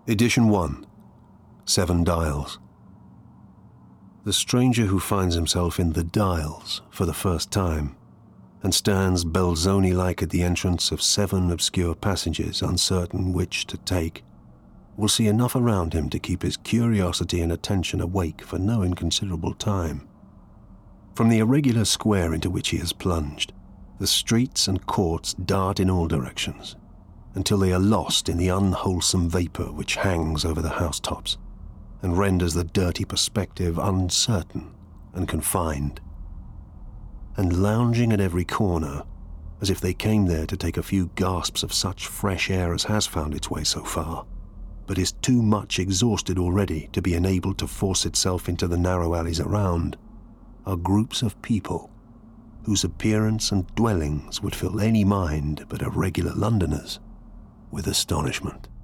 Edition 1. 7 Dials. The stranger who finds himself in the Dials for the first time and stands Belzoni-like at the entrance of 7 obscure passages uncertain which to take will see enough around him to keep his curiosity and attention awake for no inconsiderable time. From the irregular square into which he has plunged, the streets and courts dart in all directions, until they are lost in the unwholesome vapour which hangs over the housetops and renders the dirty perspective uncertain and confined. And lounging at every corner, as if they came there to take a few gasps of such fresh air as has found its way so far, but is too much exhausted already to be enabled to force itself into the narrow alleys around, are groups of people whose appearance and dwellings would fill any mind but a regular Londoner's with astonishment.